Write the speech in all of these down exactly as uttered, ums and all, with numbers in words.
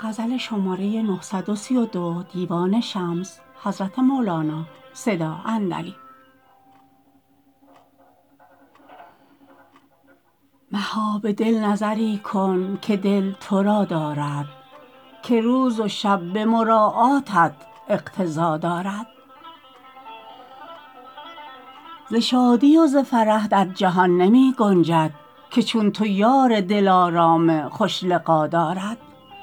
مها به دل نظری کن که دل تو را دارد که روز و شب به مراعاتت اقتضا دارد ز شادی و ز فرح در جهان نمی گنجد که چون تو یار دلارام خوش لقا دارد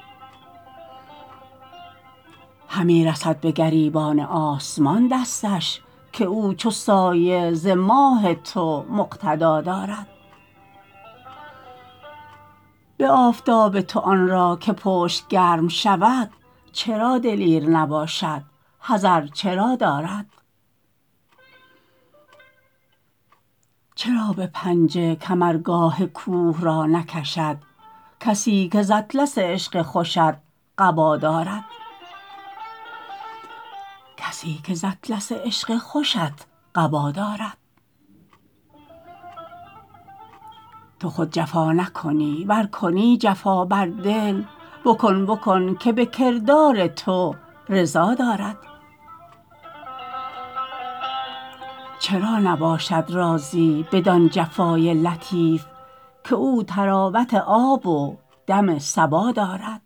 همی رسد به گریبان آسمان دستش که او چو سایه ز ماه تو مقتدا دارد به آفتاب تو آن را که پشت گرم شود چرا دلیر نباشد حذر چرا دارد چرا به پنجه کمرگاه کوه را نکشد کسی که ز اطلس عشق خوشت قبا دارد کسی که ز اطلس عشق خوشت قبا دارد تو خود جفا نکنی ور کنی جفا بر دل بکن بکن که به کردار تو رضا دارد چرا نباشد راضی بدان جفای لطیف که او طراوت آب و دم صبا دارد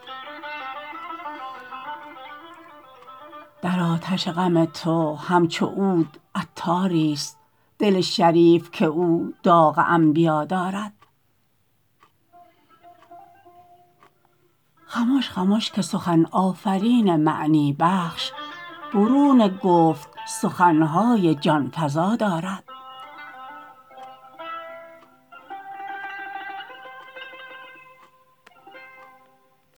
در آتش غم تو همچو عود عطاریست دل شریف که او داغ انبیا دارد خمش خمش که سخن آفرین معنی بخش برون گفت سخن های جان فزا دارد